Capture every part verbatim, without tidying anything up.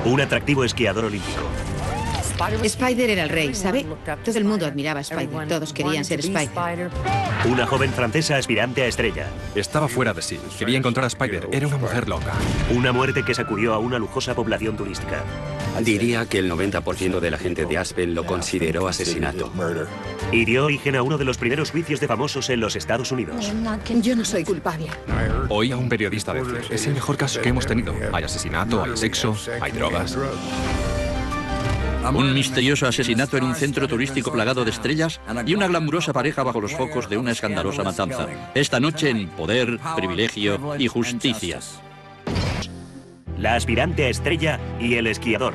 Un atractivo esquiador olímpico. Spider era el rey, ¿sabe? Todo el mundo admiraba a Spider, todos querían ser Spider. Una joven francesa aspirante a estrella. Estaba fuera de sí, quería encontrar a Spider, era una mujer loca. Una muerte que sacudió a una lujosa población turística. Diría que el noventa por ciento de la gente de Aspen lo consideró asesinato. Y dio origen a uno de los primeros juicios de famosos en los Estados Unidos. Yo no soy culpable. Oí a un periodista decir, es el mejor caso que hemos tenido. Hay asesinato, hay sexo, hay drogas. Un misterioso asesinato en un centro turístico plagado de estrellas y una glamurosa pareja bajo los focos de una escandalosa matanza. Esta noche en Poder, Privilegio y Justicia. La aspirante a estrella y el esquiador.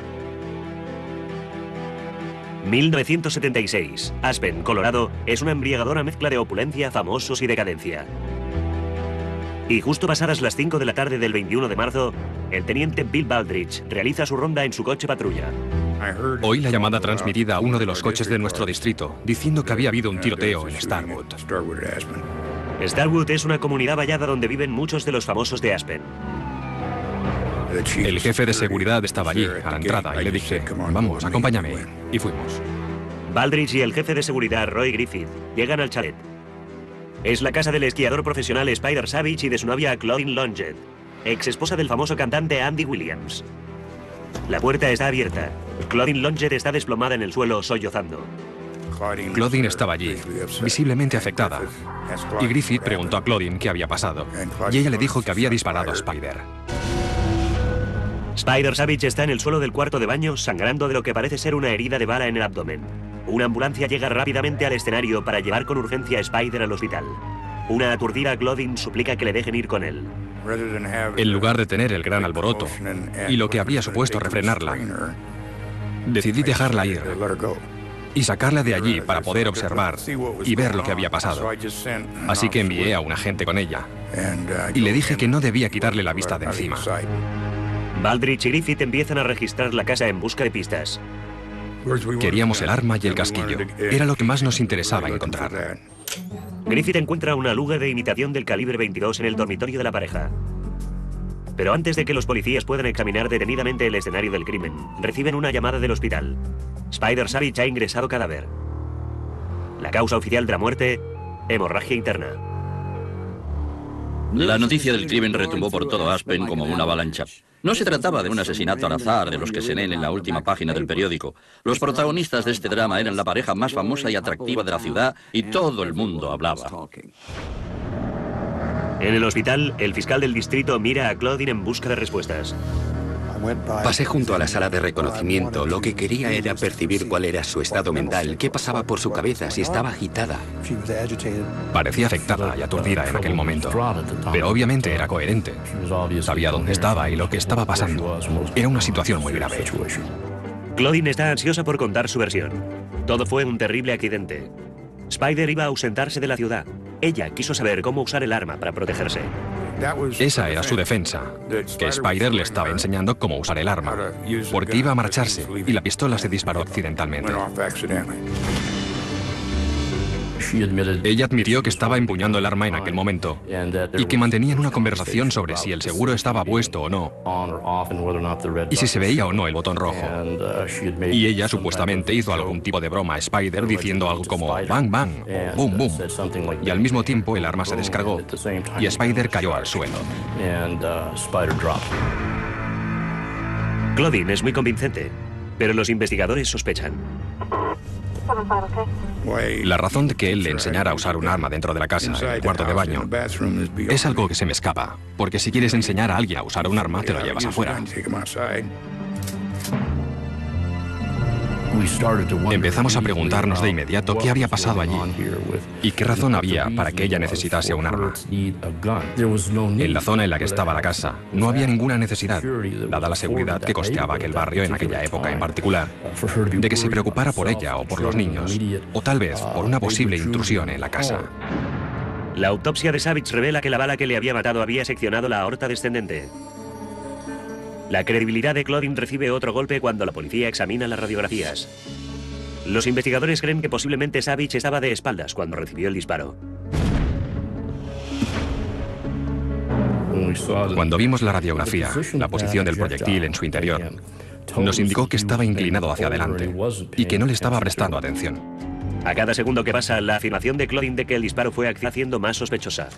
mil novecientos setenta y seis. Aspen, Colorado, es una embriagadora mezcla de opulencia, famosos y decadencia. Y justo pasadas las cinco de la tarde del veintiuno de marzo, el teniente Bill Baldridge realiza su ronda en su coche patrulla. Oí la llamada transmitida a uno de los coches de nuestro distrito, diciendo que había habido un tiroteo en Starwood. Starwood es una comunidad vallada donde viven muchos de los famosos de Aspen. El jefe de seguridad estaba allí, a la entrada, y le dije, vamos, acompáñame. Y fuimos. Baldridge y el jefe de seguridad, Roy Griffith, llegan al chalet. Es la casa del esquiador profesional Spider Savage y de su novia Claudine Longet, ex esposa del famoso cantante Andy Williams. La puerta está abierta. Claudine Longet está desplomada en el suelo, sollozando. Claudine estaba allí, visiblemente afectada. Y Griffith preguntó a Claudine qué había pasado. Y ella le dijo que había disparado a Spider. Spider Savage está en el suelo del cuarto de baño, sangrando de lo que parece ser una herida de bala en el abdomen. Una ambulancia llega rápidamente al escenario para llevar con urgencia a Spider al hospital. Una aturdida Claudine suplica que le dejen ir con él. En lugar de tener el gran alboroto y lo que habría supuesto refrenarla, decidí dejarla ir y sacarla de allí para poder observar y ver lo que había pasado. Así que envié a un agente con ella y le dije que no debía quitarle la vista de encima. Baldridge y Griffith empiezan a registrar la casa en busca de pistas. Queríamos el arma y el casquillo. Era lo que más nos interesaba encontrar. Griffith encuentra una Luger de imitación del calibre veintidós en el dormitorio de la pareja. Pero antes de que los policías puedan examinar detenidamente el escenario del crimen, reciben una llamada del hospital. Spider Savage ha ingresado cadáver. La causa oficial de la muerte, hemorragia interna. La noticia del crimen retumbó por todo Aspen como una avalancha. No se trataba de un asesinato al azar de los que se leen en la última página del periódico. Los protagonistas de este drama eran la pareja más famosa y atractiva de la ciudad y todo el mundo hablaba. En el hospital, el fiscal del distrito mira a Claudine en busca de respuestas. Pasé junto a la sala de reconocimiento. Lo que quería era percibir cuál era su estado mental, qué pasaba por su cabeza, si estaba agitada. Parecía afectada y aturdida en aquel momento, pero obviamente era coherente. Sabía dónde estaba y lo que estaba pasando. Era una situación muy grave. Claudine está ansiosa por contar su versión. Todo fue un terrible accidente. Spider iba a ausentarse de la ciudad. Ella quiso saber cómo usar el arma para protegerse. Esa era su defensa, que Spider le estaba enseñando cómo usar el arma, porque iba a marcharse y la pistola se disparó accidentalmente. Ella admitió que estaba empuñando el arma en aquel momento y que mantenían una conversación sobre si el seguro estaba puesto o no y si se veía o no el botón rojo. Y ella supuestamente hizo algún tipo de broma a Spider diciendo algo como bang bang o boom boom. Y al mismo tiempo el arma se descargó y Spider cayó al suelo. Claudine es muy convincente, pero los investigadores sospechan. La razón de que él le enseñara a usar un arma dentro de la casa, en el cuarto de baño, es algo que se me escapa, porque si quieres enseñar a alguien a usar un arma, te lo llevas afuera. Empezamos a preguntarnos de inmediato qué había pasado allí y qué razón había para que ella necesitase un arma. En la zona en la que estaba la casa no había ninguna necesidad, dada la seguridad que costeaba aquel barrio en aquella época en particular, de que se preocupara por ella o por los niños, o tal vez por una posible intrusión en la casa. La autopsia de Savage revela que la bala que le había matado había seccionado la aorta descendente. La credibilidad de Claudine recibe otro golpe cuando la policía examina las radiografías. Los investigadores creen que posiblemente Savage estaba de espaldas cuando recibió el disparo. Cuando vimos la radiografía, la posición del proyectil en su interior, Nos indicó que estaba inclinado hacia adelante y que no le estaba prestando atención. A cada segundo que pasa, la afirmación de Claudine de que el disparo fue haciendo más sospechosa.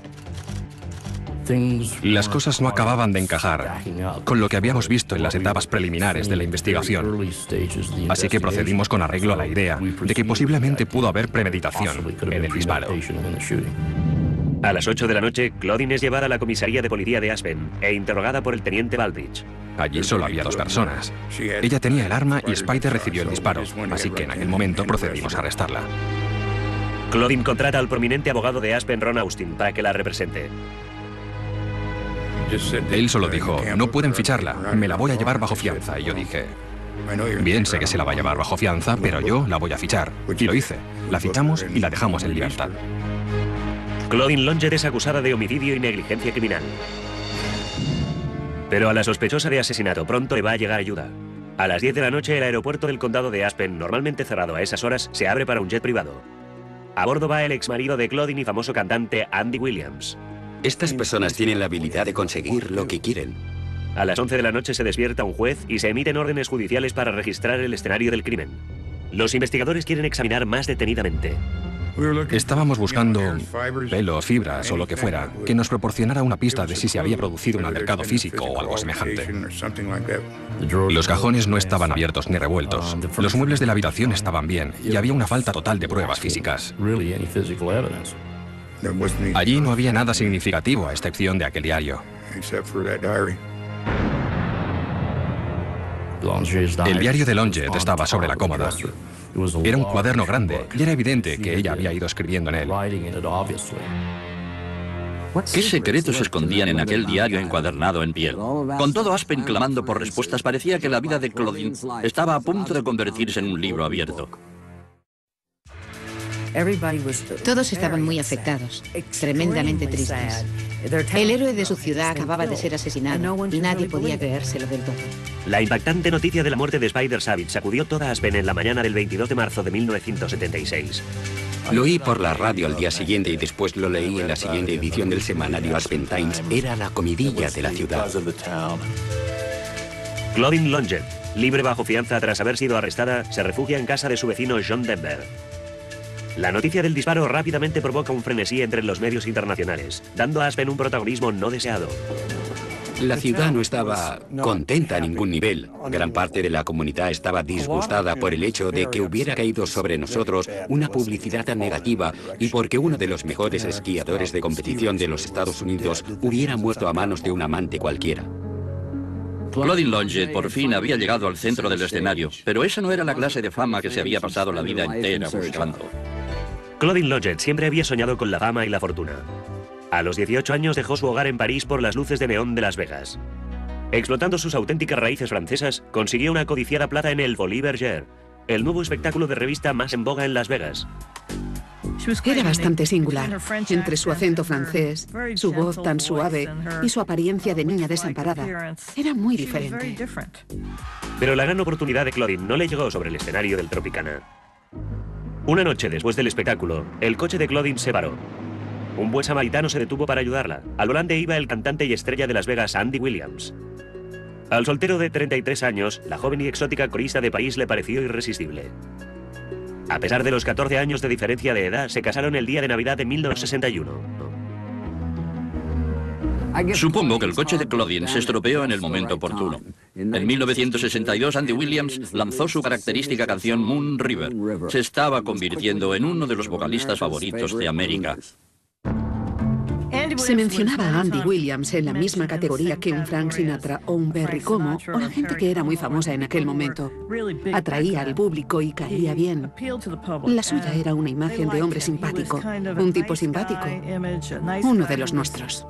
Las cosas no acababan de encajar con lo que habíamos visto en las etapas preliminares de la investigación. Así que procedimos con arreglo a la idea de que posiblemente pudo haber premeditación en el disparo. A las ocho de la noche, Claudine es llevada a la comisaría de policía de Aspen e interrogada por el teniente Baldrige. Allí solo había dos personas. Ella tenía el arma y Spider recibió el disparo, así que en aquel momento procedimos a arrestarla. Claudine contrata al prominente abogado de Aspen, Ron Austin, para que la represente. Él solo dijo, no pueden ficharla, me la voy a llevar bajo fianza. Y yo dije, bien, sé que se la va a llevar bajo fianza, pero yo la voy a fichar. Y lo hice. La fichamos y la dejamos en libertad. Claudine Longed es acusada de homicidio y negligencia criminal. Pero a la sospechosa de asesinato pronto le va a llegar ayuda. A las diez de la noche, el aeropuerto del condado de Aspen, normalmente cerrado a esas horas, se abre para un jet privado. A bordo va el exmarido de Claudine y famoso cantante Andy Williams. Estas personas tienen la habilidad de conseguir lo que quieren. A las once de la noche se despierta un juez y se emiten órdenes judiciales para registrar el escenario del crimen. Los investigadores quieren examinar más detenidamente. Estábamos buscando pelo, fibras o lo que fuera, que nos proporcionara una pista de si se había producido un altercado físico o algo semejante. Los cajones no estaban abiertos ni revueltos. Los muebles de la habitación estaban bien y había una falta total de pruebas físicas. Allí no había nada significativo a excepción de aquel diario. El diario de Longed estaba sobre la cómoda. Era un cuaderno grande y era evidente que ella había ido escribiendo en él. ¿Qué secretos se escondían en aquel diario encuadernado en piel? Con todo Aspen clamando por respuestas, parecía que la vida de Claudine estaba a punto de convertirse en un libro abierto. Todos estaban muy afectados, tremendamente tristes. El héroe de su ciudad acababa de ser asesinado y nadie podía creérselo del todo. La impactante noticia de la muerte de Spider Savage sacudió toda Aspen en la mañana del veintidós de marzo de mil novecientos setenta y seis. Lo oí por la radio al día siguiente y después lo leí en la siguiente edición del semanario Aspen Times. Era la comidilla de la ciudad. Claudine Longed, libre bajo fianza tras haber sido arrestada, se refugia en casa de su vecino John Denver. La noticia del disparo rápidamente provoca un frenesí entre los medios internacionales, dando a Aspen un protagonismo no deseado. La ciudad no estaba contenta a ningún nivel. Gran parte de la comunidad estaba disgustada por el hecho de que hubiera caído sobre nosotros una publicidad tan negativa y porque uno de los mejores esquiadores de competición de los Estados Unidos hubiera muerto a manos de un amante cualquiera. Claudine Longed por fin había llegado al centro del escenario, pero esa no era la clase de fama que se había pasado la vida entera buscando. Claudine Longed siempre había soñado con la fama y la fortuna. A los dieciocho años dejó su hogar en París por las luces de neón de Las Vegas. Explotando sus auténticas raíces francesas, consiguió una codiciada plaza en el Folie Bergère, el nuevo espectáculo de revista más en boga en Las Vegas. Era bastante singular, entre su acento francés, su voz tan suave y su apariencia de niña desamparada. Era muy diferente. Pero la gran oportunidad de Claudine no le llegó sobre el escenario del Tropicana. Una noche después del espectáculo, el coche de Claudine se paró. Un buen samaritano se detuvo para ayudarla. Al volante iba el cantante y estrella de Las Vegas, Andy Williams. Al soltero de treinta y tres años, la joven y exótica corista de París le pareció irresistible. A pesar de los catorce años de diferencia de edad, se casaron el día de Navidad de mil novecientos sesenta y uno. Supongo que el coche de Claudine se estropeó en el momento oportuno. En mil novecientos sesenta y dos, Andy Williams lanzó su característica canción Moon River. Se estaba convirtiendo en uno de los vocalistas favoritos de América. Se mencionaba a Andy Williams en la misma categoría que un Frank Sinatra o un Perry Como o la gente que era muy famosa en aquel momento. Atraía al público y caía bien. La suya era una imagen de hombre simpático, un tipo simpático, uno de los nuestros.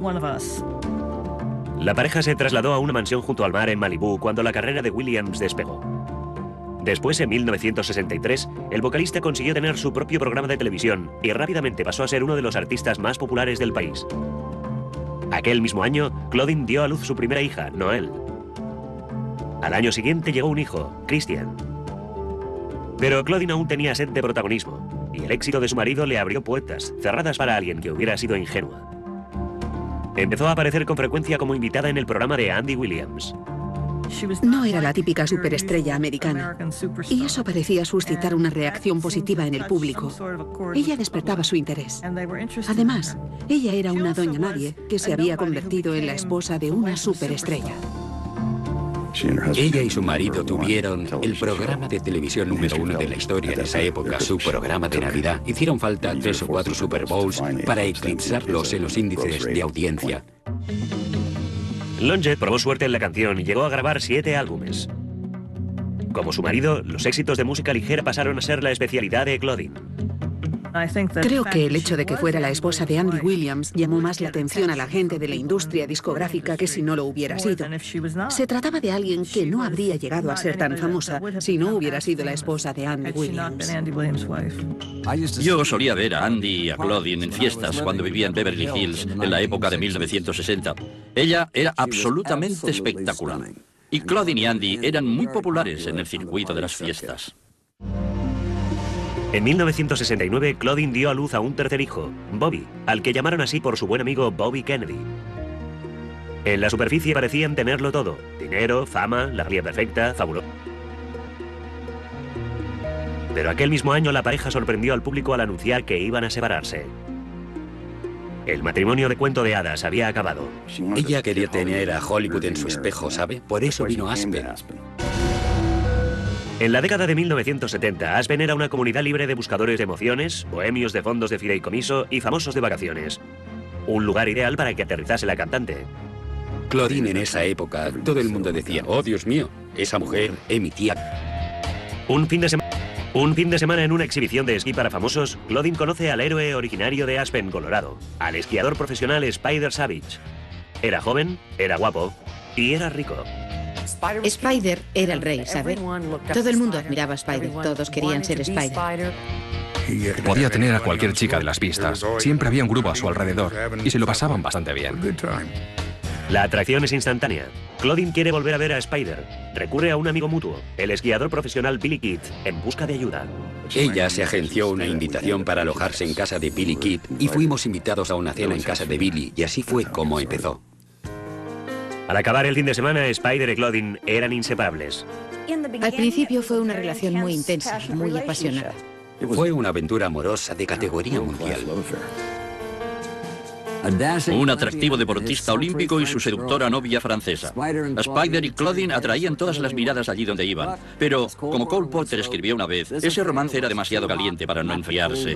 La pareja se trasladó a una mansión junto al mar en Malibú cuando la carrera de Williams despegó. Después, en mil novecientos sesenta y tres, el vocalista consiguió tener su propio programa de televisión y rápidamente pasó a ser uno de los artistas más populares del país. Aquel mismo año, Claudine dio a luz su primera hija, Noelle. Al año siguiente llegó un hijo, Christian. Pero Claudine aún tenía sed de protagonismo, y el éxito de su marido le abrió puertas, cerradas para alguien que hubiera sido ingenua. Empezó a aparecer con frecuencia como invitada en el programa de Andy Williams. No era la típica superestrella americana, y eso parecía suscitar una reacción positiva en el público. Ella despertaba su interés. Además, ella era una doña nadie que se había convertido en la esposa de una superestrella. Ella y su marido tuvieron el programa de televisión número uno de la historia de esa época, su programa de Navidad. Hicieron falta tres o cuatro Super Bowls para eclipsarlos en los índices de audiencia. Longett probó suerte en la canción y llegó a grabar siete álbumes. Como su marido, los éxitos de música ligera pasaron a ser la especialidad de Claudine. Creo que el hecho de que fuera la esposa de Andy Williams llamó más la atención a la gente de la industria discográfica que si no lo hubiera sido. Se trataba de alguien que no habría llegado a ser tan famosa si no hubiera sido la esposa de Andy Williams. Yo solía ver a Andy y a Claudine en fiestas cuando vivía en Beverly Hills en la época de mil novecientos sesenta. Ella era absolutamente espectacular. Y Claudine y Andy eran muy populares en el circuito de las fiestas. En mil novecientos sesenta y nueve, Claudine dio a luz a un tercer hijo, Bobby, al que llamaron así por su buen amigo Bobby Kennedy. En la superficie parecían tenerlo todo: dinero, fama, la familia perfecta, fabuloso. Pero aquel mismo año la pareja sorprendió al público al anunciar que iban a separarse. El matrimonio de cuento de hadas había acabado. Ella quería tener a Hollywood en su espejo, ¿sabe? Por eso vino Aspen. En la década de mil novecientos setenta, Aspen era una comunidad libre de buscadores de emociones, bohemios de fondos de fideicomiso y famosos de vacaciones. Un lugar ideal para que aterrizase la cantante. Claudine en esa época, todo el mundo decía: oh Dios mío, esa mujer es mi tía. Un fin de semana... Un fin de semana en una exhibición de esquí para famosos, Claudine conoce al héroe originario de Aspen, Colorado, al esquiador profesional Spider Savage. Era joven, era guapo y era rico. Spider era el rey, ¿sabe? Todo el mundo admiraba a Spider, todos querían ser Spider. Podía tener a cualquier chica de las pistas. Siempre había un grupo a su alrededor y se lo pasaban bastante bien. La atracción es instantánea. Claudine quiere volver a ver a Spider. Recurre a un amigo mutuo, el esquiador profesional Billy Kidd, en busca de ayuda. Ella se agenció una invitación para alojarse en casa de Billy Kidd y fuimos invitados a una cena en casa de Billy, y así fue como empezó. Al acabar el fin de semana, Spider y Claudine eran inseparables. Al principio fue una relación muy intensa, muy apasionada. Fue una aventura amorosa de categoría mundial. Un atractivo deportista olímpico y su seductora novia francesa. A Spider y Claudine atraían todas las miradas allí donde iban. Pero, como Cole Porter escribió una vez, ese romance era demasiado caliente para no enfriarse.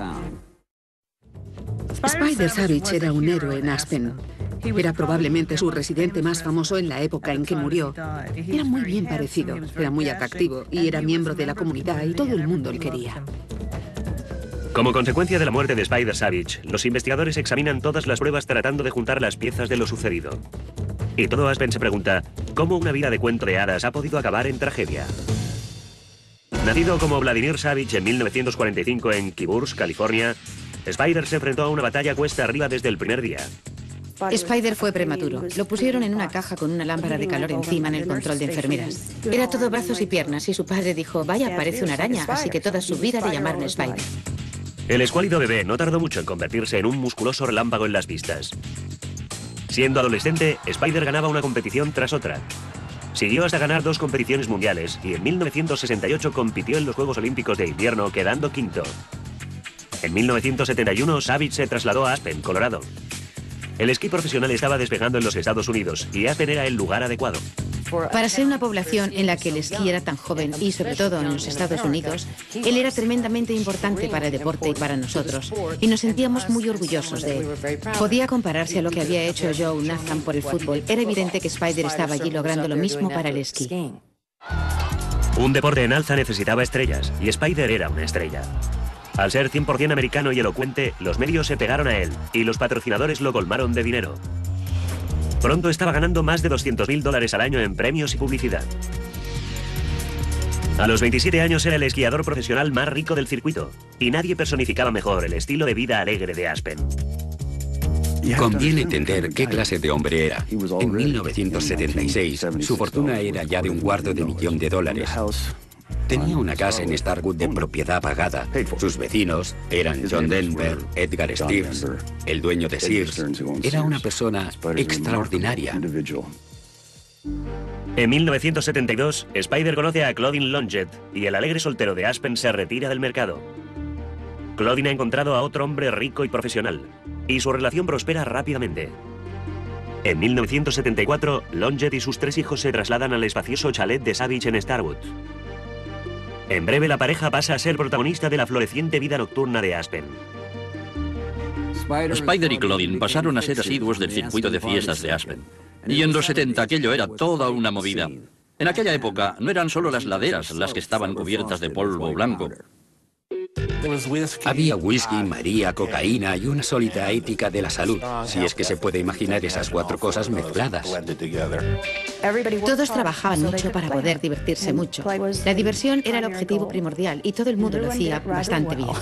Spider Savage era un héroe en Aspen. Era probablemente su residente más famoso en la época en que murió. Era muy bien parecido, era muy atractivo y era miembro de la comunidad y todo el mundo le quería. Como consecuencia de la muerte de Spider Savage, los investigadores examinan todas las pruebas tratando de juntar las piezas de lo sucedido. Y todo Aspen se pregunta, ¿cómo una vida de cuento de hadas ha podido acabar en tragedia? Nacido como Vladimir Savage en mil novecientos cuarenta y cinco en Keyburst, California, Spider se enfrentó a una batalla cuesta arriba desde el primer día. Spider fue prematuro. Lo pusieron en una caja con una lámpara de calor encima en el control de enfermeras. Era todo brazos y piernas y su padre dijo, vaya, parece una araña, así que toda su vida le llamaron Spider. El escuálido bebé no tardó mucho en convertirse en un musculoso relámpago en las vistas. Siendo adolescente, Spider ganaba una competición tras otra. Siguió hasta ganar dos competiciones mundiales y en mil novecientos sesenta y ocho compitió en los Juegos Olímpicos de Invierno, quedando quinto. En mil novecientos setenta y uno, Savage se trasladó a Aspen, Colorado. El esquí profesional estaba despegando en los Estados Unidos y Aspen era el lugar adecuado. Para ser una población en la que el esquí era tan joven y sobre todo en los Estados Unidos, él era tremendamente importante para el deporte y para nosotros, y nos sentíamos muy orgullosos de él. Podía compararse a lo que había hecho Joe Nathan por el fútbol. Era evidente que Spider estaba allí logrando lo mismo para el esquí. Un deporte en alza necesitaba estrellas, y Spider era una estrella. Al ser cien por cien americano y elocuente, los medios se pegaron a él, y los patrocinadores lo colmaron de dinero. Pronto estaba ganando más de doscientos mil dólares al año en premios y publicidad. A los veintisiete años era el esquiador profesional más rico del circuito, y nadie personificaba mejor el estilo de vida alegre de Aspen. Conviene entender qué clase de hombre era. En mil novecientos setenta y seis, su fortuna era ya de un cuarto de millón de dólares. Tenía una casa en Starwood de propiedad pagada. Sus vecinos eran John Denver, Edgar Stiers, el dueño de Sears. Era una persona extraordinaria. En mil novecientos setenta y dos, Spider conoce a Claudine Longet y el alegre soltero de Aspen se retira del mercado. Claudine ha encontrado a otro hombre rico y profesional, y su relación prospera rápidamente. En mil novecientos setenta y cuatro, Longet y sus tres hijos se trasladan al espacioso chalet de Savage en Starwood. En breve, la pareja pasa a ser protagonista de la floreciente vida nocturna de Aspen. Spider y Claudine pasaron a ser asiduos del circuito de fiestas de Aspen. Y en los setenta aquello era toda una movida. En aquella época no eran solo las laderas las que estaban cubiertas de polvo blanco. Había whisky, María, cocaína y una sólida ética de la salud, si es que se puede imaginar esas cuatro cosas mezcladas. Todos trabajaban mucho para poder divertirse mucho. La diversión era el objetivo primordial y todo el mundo lo hacía bastante bien.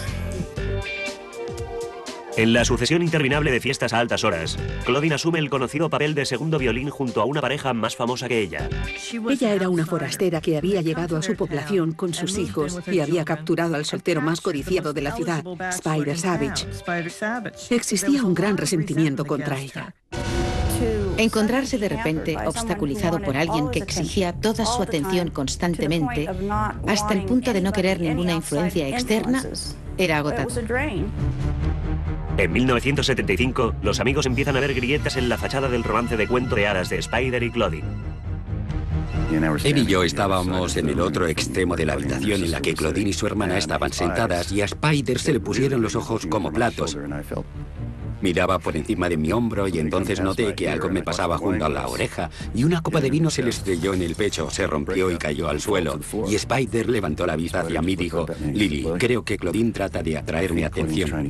En la sucesión interminable de fiestas a altas horas, Claudine asume el conocido papel de segundo violín junto a una pareja más famosa que ella. Ella era una forastera que había llegado a su población con sus hijos y había capturado al soltero más codiciado de la ciudad, Spider Savage. Existía un gran resentimiento contra ella. Encontrarse de repente obstaculizado por alguien que exigía toda su atención constantemente, hasta el punto de no querer ninguna influencia externa, era agotador. En mil novecientos setenta y cinco, los amigos empiezan a ver grietas en la fachada del romance de cuento de hadas de Spider y Claudine. Él y yo estábamos en el otro extremo de la habitación en la que Claudine y su hermana estaban sentadas y a Spider se le pusieron los ojos como platos. Miraba por encima de mi hombro y entonces noté que algo me pasaba junto a la oreja y una copa de vino se le estrelló en el pecho, se rompió y cayó al suelo. Y Spider levantó la vista hacia mí y dijo, Lily, creo que Claudine trata de atraer mi atención.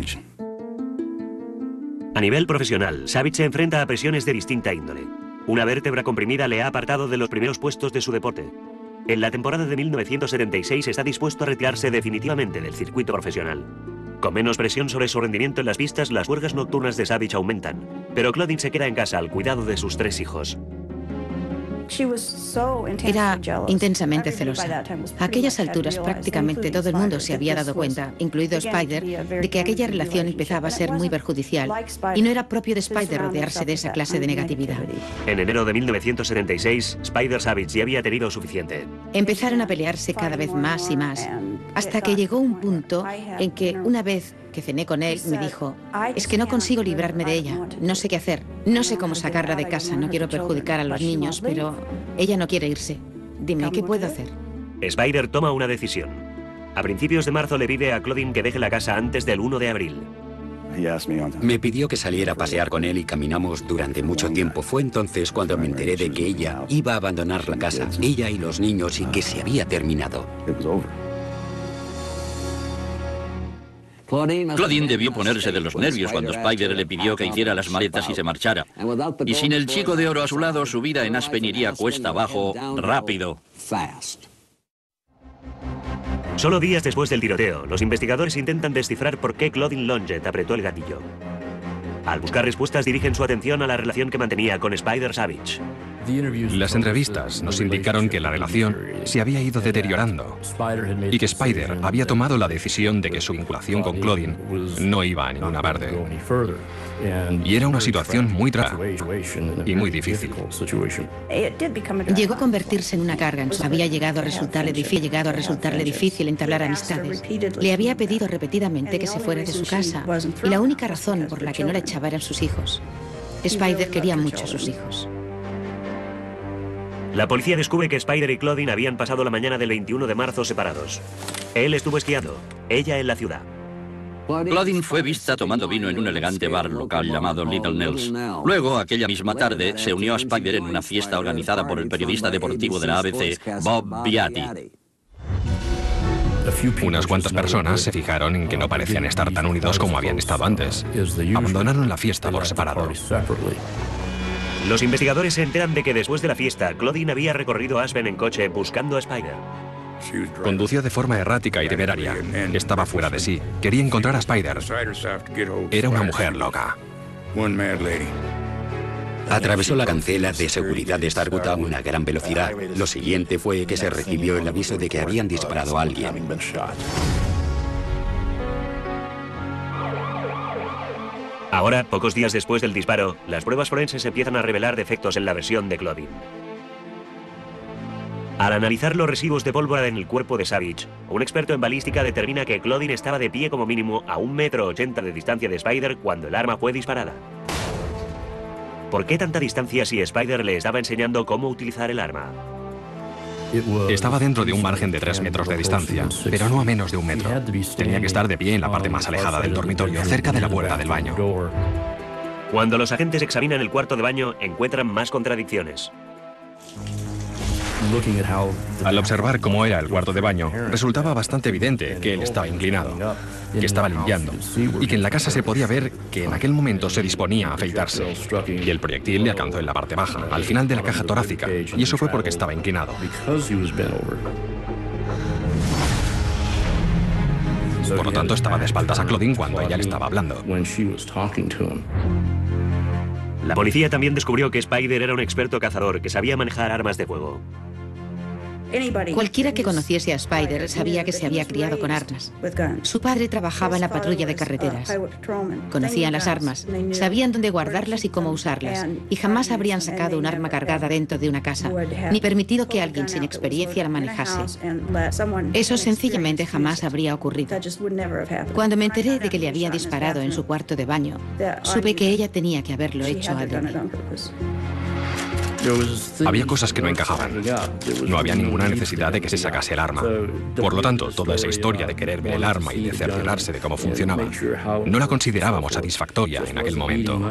A nivel profesional, Savage se enfrenta a presiones de distinta índole. Una vértebra comprimida le ha apartado de los primeros puestos de su deporte. En la temporada de mil novecientos setenta y seis está dispuesto a retirarse definitivamente del circuito profesional. Con menos presión sobre su rendimiento en las pistas, las huelgas nocturnas de Savage aumentan, pero Claudine se queda en casa al cuidado de sus tres hijos. Era intensamente celosa. A aquellas alturas prácticamente todo el mundo se había dado cuenta, incluido Spider, de que aquella relación empezaba a ser muy perjudicial y no era propio de Spider rodearse de esa clase de negatividad. En enero de mil novecientos setenta y seis, Spider Savage ya había tenido suficiente. Empezaron a pelearse cada vez más y más, hasta que llegó un punto en que una vez que cené con él, me dijo, es que no consigo librarme de ella, no sé qué hacer, no sé cómo sacarla de casa, no quiero perjudicar a los niños, pero ella no quiere irse. Dime, ¿qué puedo hacer? Spider toma una decisión. A principios de marzo le pide a Claudine que deje la casa antes del uno de abril. Me pidió que saliera a pasear con él y caminamos durante mucho tiempo. Fue entonces cuando me enteré de que ella iba a abandonar la casa, ella y los niños, y que se había terminado. Claudine debió ponerse de los nervios cuando Spider le pidió que hiciera las maletas y se marchara. Y sin el chico de oro a su lado, su vida en Aspen iría cuesta abajo rápido. Solo días después del tiroteo, los investigadores intentan descifrar por qué Claudine Longet apretó el gatillo. Al buscar respuestas, dirigen su atención a la relación que mantenía con Spider Savage. Las entrevistas nos indicaron que la relación se había ido deteriorando y que Spider había tomado la decisión de que su vinculación con Claudine no iba a ninguna parte. Y era una situación muy rara y muy difícil. Llegó a convertirse en una carga. Había llegado a resultarle difícil, llegado a resultarle difícil entablar amistades. Le había pedido repetidamente que se fuera de su casa y la única razón por la que no la echaba eran sus hijos. Spider quería mucho a sus hijos. La policía descubre que Spider y Claudine habían pasado la mañana del veintiuno de marzo separados. Él estuvo esquiando, ella en la ciudad. Claudine fue vista tomando vino en un elegante bar local llamado Little Nels. Luego, aquella misma tarde, se unió a Spider en una fiesta organizada por el periodista deportivo de la A B C, Bob Beatty. Unas cuantas personas se fijaron en que no parecían estar tan unidos como habían estado antes. Abandonaron la fiesta por separado. Los investigadores se enteran de que después de la fiesta, Claudine había recorrido Aspen en coche buscando a Spider. Condució de forma errática y temeraria. Estaba fuera de sí. Quería encontrar a Spider. Era una mujer loca. Atravesó la cancela de seguridad de Starwood a una gran velocidad. Lo siguiente fue que se recibió el aviso de que habían disparado a alguien. Ahora, pocos días después del disparo, las pruebas forenses empiezan a revelar defectos en la versión de Claudine. Al analizar los residuos de pólvora en el cuerpo de Savage, un experto en balística determina que Claudine estaba de pie como mínimo a un metro ochenta de distancia de Spider cuando el arma fue disparada. ¿Por qué tanta distancia si Spider le estaba enseñando cómo utilizar el arma? Estaba dentro de un margen de tres metros de distancia, pero no a menos de un metro. Tenía que estar de pie en la parte más alejada del dormitorio, cerca de la puerta del baño. Cuando los agentes examinan el cuarto de baño, encuentran más contradicciones. Al observar cómo era el cuarto de baño, resultaba bastante evidente que él estaba inclinado, que estaba limpiando, y que en la casa se podía ver que en aquel momento se disponía a afeitarse. Y el proyectil le alcanzó en la parte baja, al final de la caja torácica, y eso fue porque estaba inclinado. Por lo tanto, estaba de espaldas a Claudine cuando ella le estaba hablando. La policía también descubrió que Spider era un experto cazador que sabía manejar armas de fuego. Cualquiera que conociese a Spider sabía que se había criado con armas. Su padre trabajaba en la patrulla de carreteras. Conocían las armas, sabían dónde guardarlas y cómo usarlas, y jamás habrían sacado un arma cargada dentro de una casa, ni permitido que alguien sin experiencia la manejase. Eso sencillamente jamás habría ocurrido. Cuando me enteré de que le había disparado en su cuarto de baño, supe que ella tenía que haberlo hecho adrede. Había cosas que no encajaban. No había ninguna necesidad de que se sacase el arma. Por lo tanto, toda esa historia de querer ver el arma y de cerciorarse de cómo funcionaba, no la considerábamos satisfactoria en aquel momento.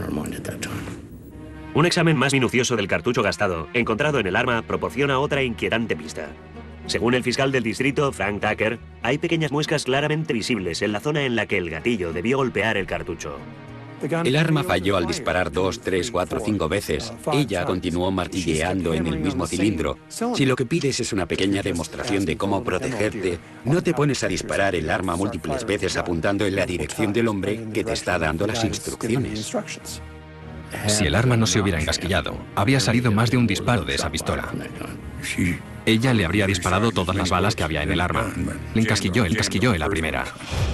Un examen más minucioso del cartucho gastado, encontrado en el arma, proporciona otra inquietante pista. Según el fiscal del distrito, Frank Tucker, hay pequeñas muescas claramente visibles en la zona en la que el gatillo debió golpear el cartucho. El arma falló al disparar dos, tres, cuatro, cinco veces. Ella continuó martilleando en el mismo cilindro. Si lo que pides es una pequeña demostración de cómo protegerte, no te pones a disparar el arma múltiples veces apuntando en la dirección del hombre que te está dando las instrucciones. Si el arma no se hubiera encasquillado, habría salido más de un disparo de esa pistola. Ella le habría disparado todas las balas que había en el arma. Le encasquilló, encasquilló en la primera.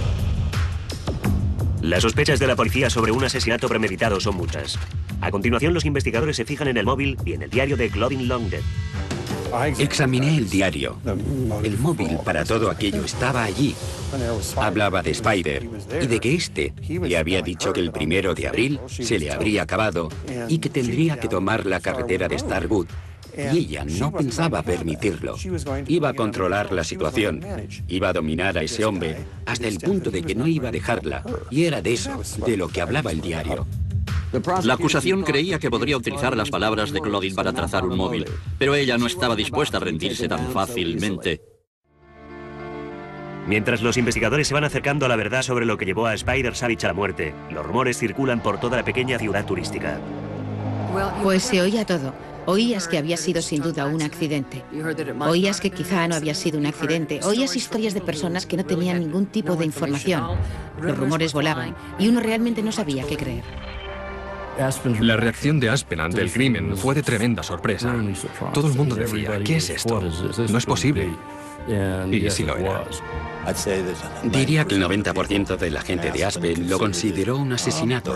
Las sospechas de la policía sobre un asesinato premeditado son muchas. A continuación, los investigadores se fijan en el móvil y en el diario de Claudine Longdead. Examiné el diario. El móvil para todo aquello estaba allí. Hablaba de Spider y de que éste le había dicho que el primero de abril se le habría acabado y que tendría que tomar la carretera de Starwood. Y ella no pensaba permitirlo. Iba a controlar la situación. Iba a dominar a ese hombre hasta el punto de que no iba a dejarla. Y era de eso, de lo que hablaba el diario. La acusación creía que podría utilizar las palabras de Claudine para trazar un móvil, pero ella no estaba dispuesta a rendirse tan fácilmente. Mientras los investigadores se van acercando a la verdad sobre lo que llevó a Spider Savage a la muerte, los rumores circulan por toda la pequeña ciudad turística. Pues se oía todo. Oías que había sido sin duda un accidente. Oías que quizá no había sido un accidente. Oías historias de personas que no tenían ningún tipo de información. Los rumores volaban y uno realmente no sabía qué creer. La reacción de Aspen ante el crimen fue de tremenda sorpresa. Todo el mundo decía, ¿qué es esto? No es posible. Y sí lo era. Diría que el noventa por ciento de la gente de Aspen lo consideró un asesinato.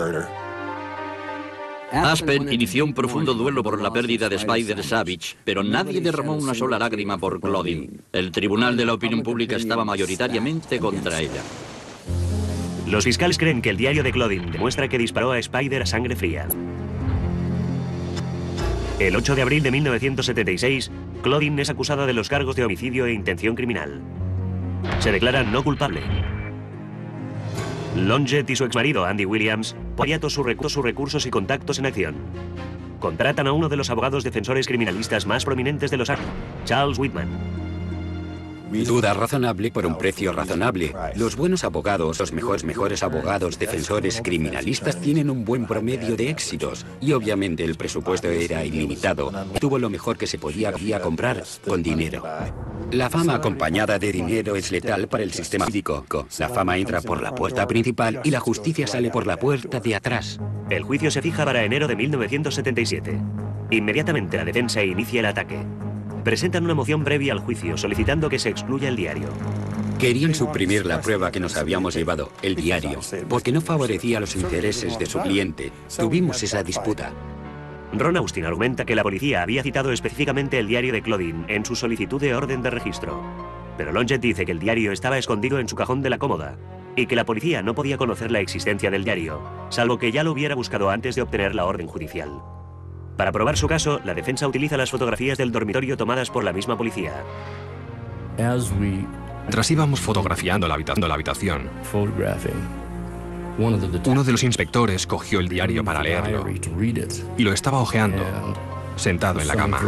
Aspen inició un profundo duelo por la pérdida de Spider Savage, pero nadie derramó una sola lágrima por Claudine. El tribunal de la opinión pública estaba mayoritariamente contra ella. Los fiscales creen que el diario de Claudine demuestra que disparó a Spider a sangre fría. El ocho de abril de mil novecientos setenta y seis, Claudine es acusada de los cargos de homicidio e intención criminal. Se declara no culpable. Longdead y su exmarido, Andy Williams, ponían todos sus recursos, sus recursos y contactos en acción. Contratan a uno de los abogados defensores criminalistas más prominentes de los años, Charles Whitman. Duda razonable por un precio razonable. Los buenos abogados, los mejores mejores abogados defensores criminalistas tienen un buen promedio de éxitos. Y obviamente el presupuesto era ilimitado. Tuvo lo mejor que se podía comprar con dinero. La fama acompañada de dinero es letal para el sistema jurídico. La fama entra por la puerta principal y la justicia sale por la puerta de atrás. El juicio se fija para enero de mil novecientos setenta y siete. Inmediatamente la defensa inicia el ataque. Presentan una moción previa al juicio solicitando que se excluya el diario. Querían suprimir la prueba que nos habíamos llevado, el diario, porque no favorecía los intereses de su cliente. Tuvimos esa disputa. Ron Austin argumenta que la policía había citado específicamente el diario de Claudine en su solicitud de orden de registro. Pero Longett dice que el diario estaba escondido en su cajón de la cómoda y que la policía no podía conocer la existencia del diario, salvo que ya lo hubiera buscado antes de obtener la orden judicial. Para probar su caso, la defensa utiliza las fotografías del dormitorio tomadas por la misma policía. Mientras íbamos fotografiando la habitación, la habitación, uno de los inspectores cogió el diario para leerlo y lo estaba hojeando, sentado en la cama.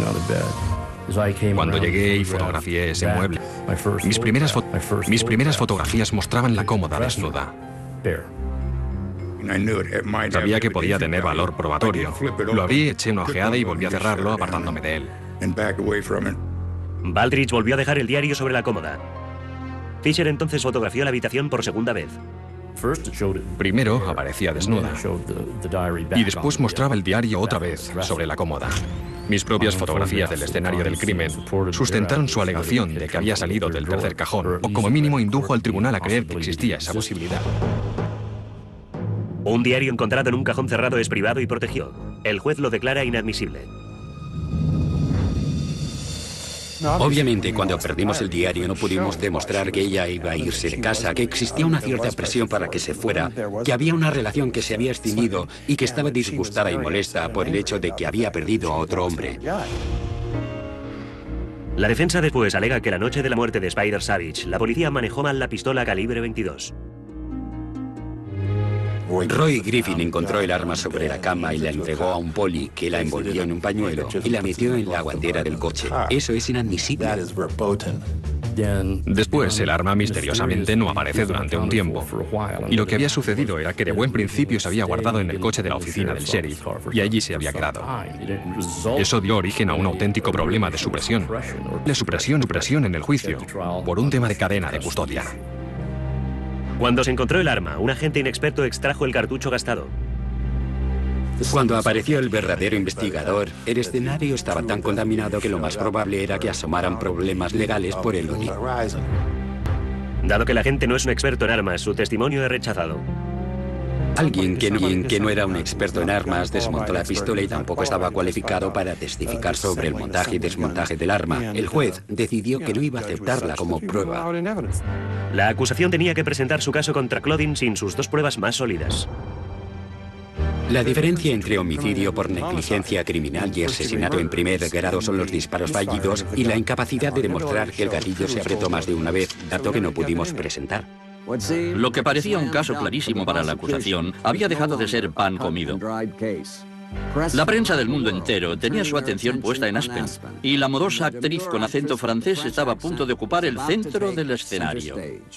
Cuando llegué y fotografié ese mueble, mis primeras, fo mis primeras fotografías mostraban la cómoda desnuda. Sabía que podía tener valor probatorio. Lo abrí, eché una ojeada y volví a cerrarlo, apartándome de él. Baldridge volvió a dejar el diario sobre la cómoda. Fisher entonces fotografió la habitación por segunda vez. Primero aparecía desnuda y después mostraba el diario otra vez sobre la cómoda. Mis propias fotografías del escenario del crimen sustentaron su alegación de que había salido del tercer cajón, o como mínimo indujo al tribunal a creer que existía esa posibilidad. Un diario encontrado en un cajón cerrado es privado y protegido. El juez lo declara inadmisible. Obviamente, cuando perdimos el diario no pudimos demostrar que ella iba a irse de casa, que existía una cierta presión para que se fuera, que había una relación que se había extinguido y que estaba disgustada y molesta por el hecho de que había perdido a otro hombre. La defensa después alega que la noche de la muerte de Spider Savage, la policía manejó mal la pistola calibre veintidós. Roy Griffin encontró el arma sobre la cama y la entregó a un poli, que la envolvió en un pañuelo y la metió en la guantera del coche. Eso es inadmisible. Después, el arma misteriosamente no aparece durante un tiempo. Y lo que había sucedido era que de buen principio se había guardado en el coche de la oficina del sheriff, y allí se había quedado. Eso dio origen a un auténtico problema de supresión. La supresión, supresión en el juicio, por un tema de cadena de custodia. Cuando se encontró el arma, un agente inexperto extrajo el cartucho gastado. Cuando apareció el verdadero investigador, el escenario estaba tan contaminado que lo más probable era que asomaran problemas legales por el oído. Dado que la agente no es un experto en armas, su testimonio es rechazado. Alguien que, alguien que no era un experto en armas desmontó la pistola y tampoco estaba cualificado para testificar sobre el montaje y desmontaje del arma. El juez decidió que no iba a aceptarla como prueba. La acusación tenía que presentar su caso contra Claudine sin sus dos pruebas más sólidas. La diferencia entre homicidio por negligencia criminal y asesinato en primer grado son los disparos fallidos y la incapacidad de demostrar que el gatillo se apretó más de una vez, dato que no pudimos presentar. Lo que parecía un caso clarísimo para la acusación había dejado de ser pan comido. La prensa del mundo entero tenía su atención puesta en Aspen, y la modosa actriz con acento francés estaba a punto de ocupar el centro del escenario.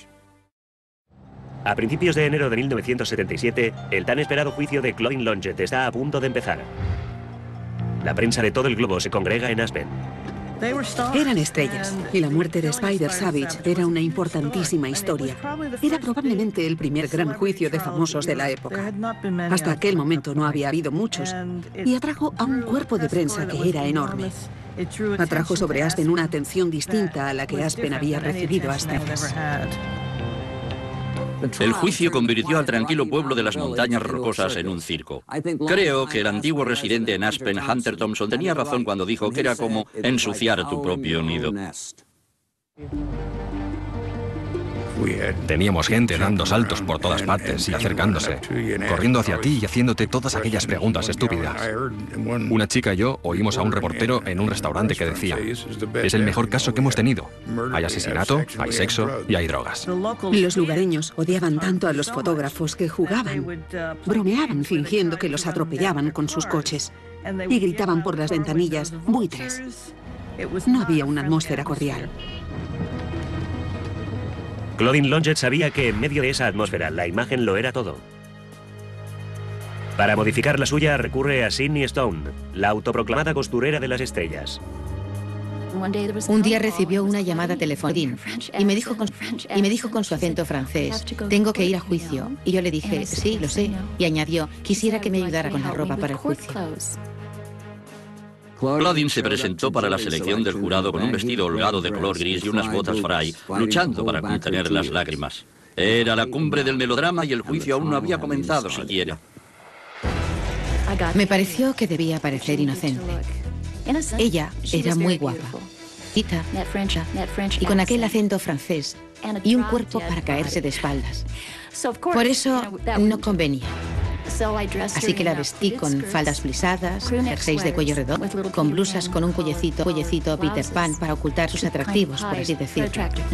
A principios de enero de mil novecientos setenta y siete, el tan esperado juicio de Claudine Longett está a punto de empezar. La prensa de todo el globo se congrega en Aspen. Eran estrellas, y la muerte de Spider Savage era una importantísima historia. Era probablemente el primer gran juicio de famosos de la época. Hasta aquel momento no había habido muchos, y atrajo a un cuerpo de prensa que era enorme. Atrajo sobre Aspen una atención distinta a la que Aspen había recibido hasta antes. El juicio convirtió al tranquilo pueblo de las montañas rocosas en un circo. Creo que el antiguo residente en Aspen, Hunter Thompson, tenía razón cuando dijo que era como ensuciar tu propio nido. Teníamos gente dando saltos por todas partes y acercándose, corriendo hacia ti y haciéndote todas aquellas preguntas estúpidas. Una chica y yo oímos a un reportero en un restaurante que decía: es el mejor caso que hemos tenido. Hay asesinato, hay sexo y hay drogas. Los lugareños odiaban tanto a los fotógrafos que jugaban, bromeaban fingiendo que los atropellaban con sus coches y gritaban por las ventanillas: buitres. No había una atmósfera cordial. Claudine Longett sabía que en medio de esa atmósfera la imagen lo era todo. Para modificar la suya recurre a Sidney Stone, la autoproclamada costurera de las estrellas. Un día recibió una llamada telefónica y me dijo con, y me dijo con su acento francés: tengo que ir a juicio. Y yo le dije: sí, lo sé. Y añadió: quisiera que me ayudara con la ropa para el juicio. Claudine se presentó para la selección del jurado con un vestido holgado de color gris y unas botas fray, luchando para contener las lágrimas. Era la cumbre del melodrama y el juicio aún no había comenzado siquiera. Me pareció que debía parecer inocente. Ella era muy guapa, cita, y con aquel acento francés y un cuerpo para caerse de espaldas. Por eso no convenía. Así que la vestí con faldas plisadas, jerseys de cuello redondo, con blusas con un cuellecito, cuellecito Peter Pan para ocultar sus atractivos, por así decirlo.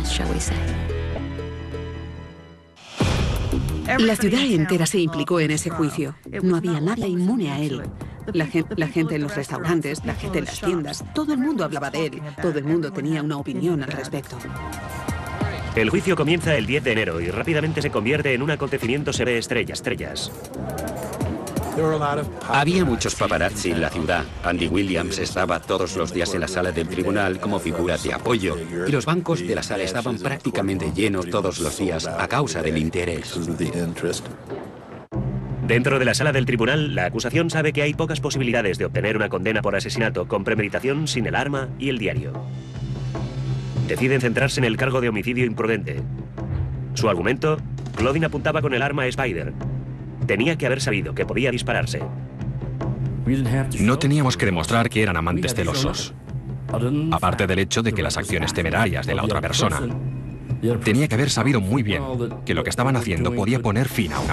La ciudad entera se implicó en ese juicio. No había nadie inmune a él. La gente, la gente en los restaurantes, la gente en las tiendas, todo el mundo hablaba de él. Todo el mundo tenía una opinión al respecto. El juicio comienza el diez de enero y rápidamente se convierte en un acontecimiento de estrellas, estrellas. Había muchos paparazzi en la ciudad. Andy Williams estaba todos los días en la sala del tribunal como figura de apoyo. Y los bancos de la sala estaban prácticamente llenos todos los días a causa del interés. Dentro de la sala del tribunal, la acusación sabe que hay pocas posibilidades de obtener una condena por asesinato con premeditación sin el arma y el diario. Deciden centrarse en el cargo de homicidio imprudente. Su argumento, Claudine apuntaba con el arma a Spider. Tenía que haber sabido que podía dispararse. No teníamos que demostrar que eran amantes celosos. Aparte del hecho de que las acciones temerarias de la otra persona, tenía que haber sabido muy bien que lo que estaban haciendo podía poner fin a una...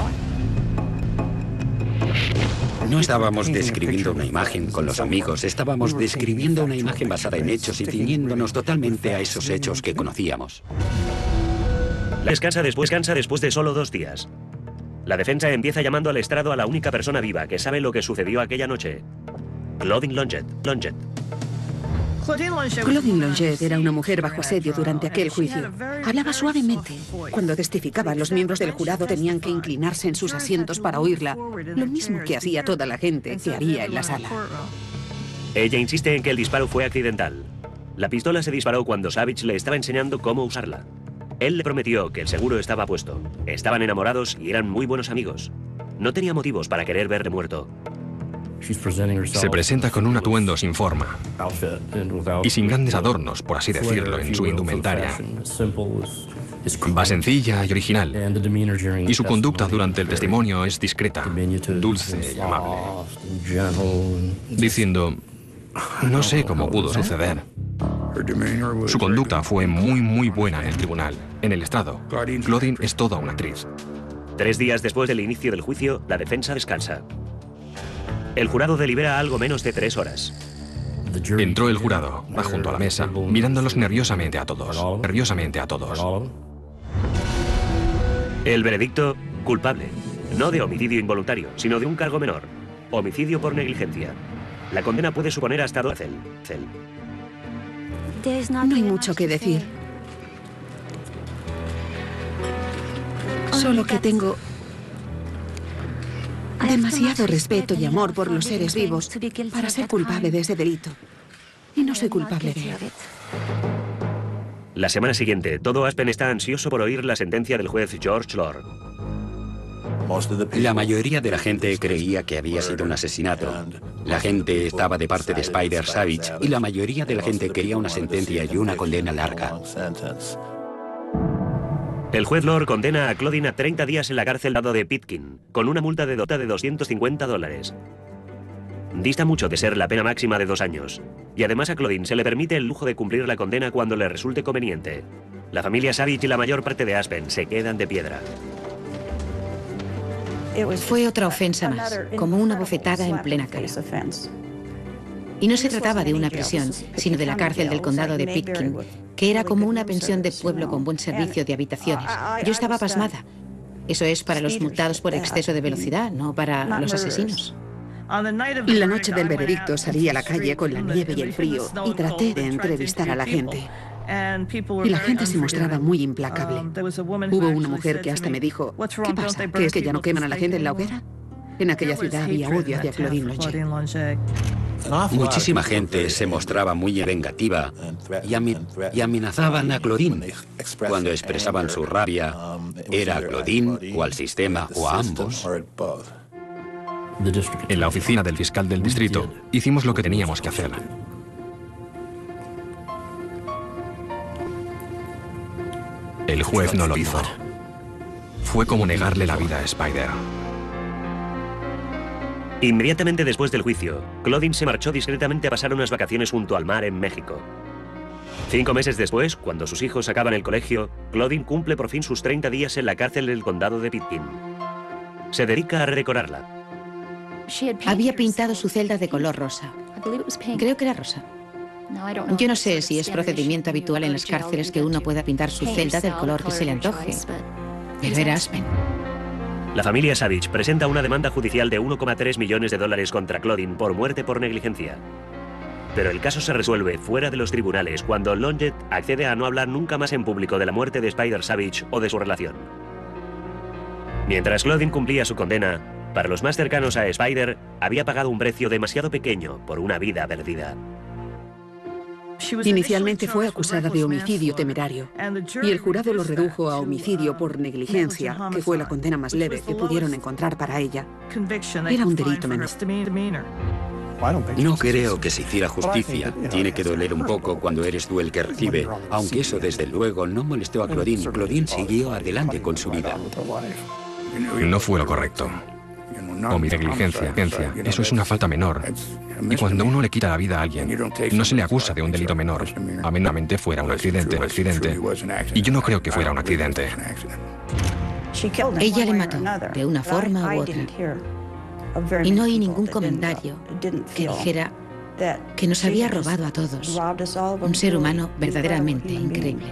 No estábamos describiendo una imagen con los amigos, estábamos describiendo una imagen basada en hechos y ciñéndonos totalmente a esos hechos que conocíamos. Descansa después, descansa después de solo dos días. La defensa empieza llamando al estrado a la única persona viva que sabe lo que sucedió aquella noche. Claudine Longet. Longet. Claudine Longet era una mujer bajo asedio durante aquel juicio. Hablaba suavemente. Cuando testificaba, los miembros del jurado tenían que inclinarse en sus asientos para oírla, lo mismo que hacía toda la gente que había en la sala. Ella insiste en que el disparo fue accidental. La pistola se disparó cuando Savage le estaba enseñando cómo usarla. Él le prometió que el seguro estaba puesto. Estaban enamorados y eran muy buenos amigos. No tenía motivos para querer verle muerto. Se presenta con un atuendo sin forma y sin grandes adornos, por así decirlo, en su indumentaria. Va sencilla y original, y su conducta durante el testimonio es discreta, dulce y amable, diciendo, no sé cómo pudo suceder. Su conducta fue muy, muy buena en el tribunal. En el estrado, Claudine es toda una actriz. Tres días después del inicio del juicio, la defensa descansa. El jurado delibera algo menos de tres horas. Entró el jurado, va junto a la mesa, mirándolos nerviosamente a todos, nerviosamente a todos. El veredicto, culpable. No de homicidio involuntario, sino de un cargo menor. Homicidio por negligencia. La condena puede suponer hasta doce cel. No hay mucho que decir. Solo que tengo demasiado respeto y amor por los seres vivos para ser culpable de ese delito. Y no soy culpable de él. La semana siguiente, todo Aspen está ansioso por oír la sentencia del juez George Lord. La mayoría de la gente creía que había sido un asesinato. La gente estaba de parte de Spider Savage y la mayoría de la gente quería una sentencia y una condena larga. El juez Lord condena a Claudine a treinta días en la cárcel dado de Pitkin, con una multa de dota de doscientos cincuenta dólares. Dista mucho de ser la pena máxima de dos años. Y además a Claudine se le permite el lujo de cumplir la condena cuando le resulte conveniente. La familia Savage y la mayor parte de Aspen se quedan de piedra. Fue otra ofensa más, como una bofetada en plena cara. Y no se trataba de una prisión, sino de la cárcel del condado de Pitkin, que era como una pensión de pueblo con buen servicio de habitaciones. Yo estaba pasmada. Eso es para los multados por exceso de velocidad, no para los asesinos. La noche del veredicto salí a la calle con la nieve y el frío y traté de entrevistar a la gente. Y la gente se mostraba muy implacable. Hubo una mujer que hasta me dijo, ¿qué pasa? ¿Que es que ya no queman a la gente en la hoguera? En aquella ciudad había odio hacia Claudine Longet. Muchísima gente se mostraba muy vengativa y, ami y amenazaban a Claudine. Cuando expresaban su rabia, era a Claudine o al sistema o a ambos. En la oficina del fiscal del distrito, hicimos lo que teníamos que hacer. El juez no lo hizo. Fue como negarle la vida a Spider. Inmediatamente después del juicio, Claudine se marchó discretamente a pasar unas vacaciones junto al mar en México. Cinco meses después, cuando sus hijos acaban el colegio, Claudine cumple por fin sus treinta días en la cárcel del condado de Pitkin. Se dedica a redecorarla. Había pintado su celda de color rosa. Creo que era rosa. Yo no sé si es procedimiento habitual en las cárceles que uno pueda pintar su celda del color que se le antoje, pero era Aspen. La familia Savage presenta una demanda judicial de uno coma tres millones de dólares contra Claudine por muerte por negligencia. Pero el caso se resuelve fuera de los tribunales cuando Longett accede a no hablar nunca más en público de la muerte de Spider Savage o de su relación. Mientras Claudine cumplía su condena, para los más cercanos a Spider, había pagado un precio demasiado pequeño por una vida perdida. Inicialmente fue acusada de homicidio temerario y el jurado lo redujo a homicidio por negligencia, que fue la condena más leve que pudieron encontrar para ella. Era un delito menor. No creo que se hiciera justicia. Tiene que doler un poco cuando eres tú el que recibe, aunque eso desde luego no molestó a Claudine. Claudine siguió adelante con su vida. No fue lo correcto. O mi negligencia, eso es una falta menor. Y cuando uno le quita la vida a alguien, no se le acusa de un delito menor. Amenamente fuera un accidente, un accidente. Y yo no creo que fuera un accidente. Ella le mató, de una forma u otra. Y no oí ningún comentario que dijera que nos había robado a todos. Un ser humano verdaderamente increíble.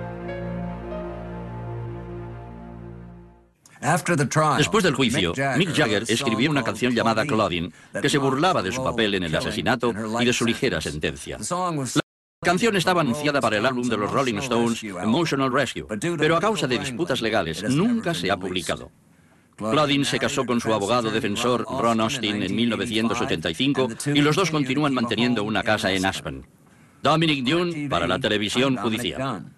Después del juicio, Mick Jagger escribió una canción llamada Claudine, que se burlaba de su papel en el asesinato y de su ligera sentencia. La canción estaba anunciada para el álbum de los Rolling Stones, Emotional Rescue, pero a causa de disputas legales nunca se ha publicado. Claudine se casó con su abogado defensor Ron Austin en mil novecientos ochenta y cinco y los dos continúan manteniendo una casa en Aspen. Dominic Dunne para la televisión judicial.